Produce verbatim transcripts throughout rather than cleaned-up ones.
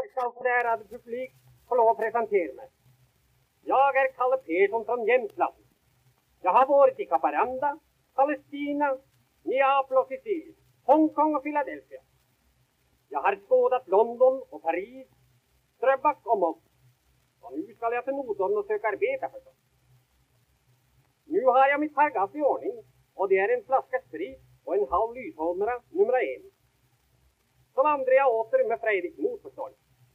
dag skal for det ærede publik få lov å presentere meg. Jeg er Kalle Persson fra Jämtland. Jeg har vært i Haparanda, Palestina, Neapel og Sicilien, Hongkong og Philadelphia. Jeg har skådet London og Paris, Strøbak og Moss. Og nå skal jeg til Notodden og søke arbeid for sånn. Nå har jeg mitt fargass i ordning, og det er en flaske sprit og en halv lysholmere nummer én. Så vandrer jeg åter med Freirik mot forstånd.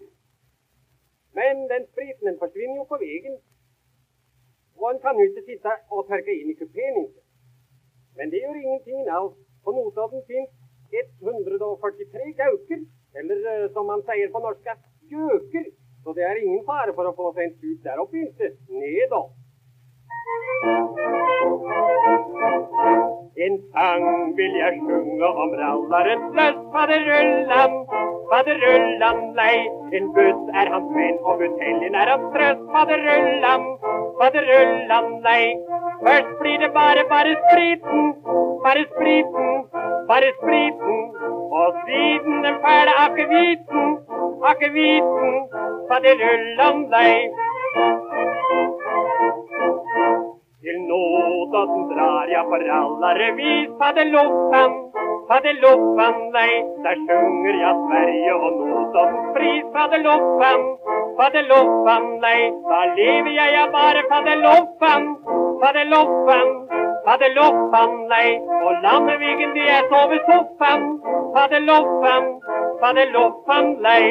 Men den spriten den forsvinner jo på veien, og en kan jo ikke sitte og tørke inn i kupeen. Men det gjør ingenting alt. På Notodden finnes ett hundre førtitre gauker, eller som man sier på norsk, gjøker. Så det er ingen fare for å få seg en stup der oppe inntil. Ned da. En sang vil jeg sjunge om rallarens løs, faderullan, faderullan, nei. En buss er hans venn, og buteljen er hans trøst, faderullan, faderullan, nei. Først blir det bare, bare spriten, bare spriten, bare spriten, og siden den fæle akeviten, akeviten, faderullan, nei. Til Notodden drar jeg på rallarrevis, faderloffan, faderloffan, nei. Der sjunger jeg Sverige og Notoddens pris, faderloffan, faderloffan, nei. Da lever jeg ja bare faderloffan, faderloffan, faderloffan, nei. Og Landevigen de er så ved soffan, faderloffan, faderloffan, nei.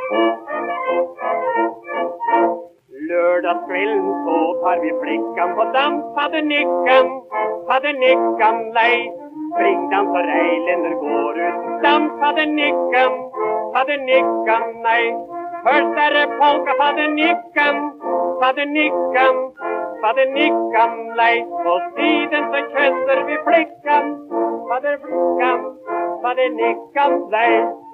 Lørdagskvelden så tar vi flikkan på dans, fadernikkan, fadernikkan, nei. Springdans og reilender går uten dans, fadernikkan, fadernikkan, nei. Først er det polka, fadernikkan, fadernikkan, fadernikkan, nei. Og siden så kjøsser vi flikkan, faderflikkan, fadernikkan, nei.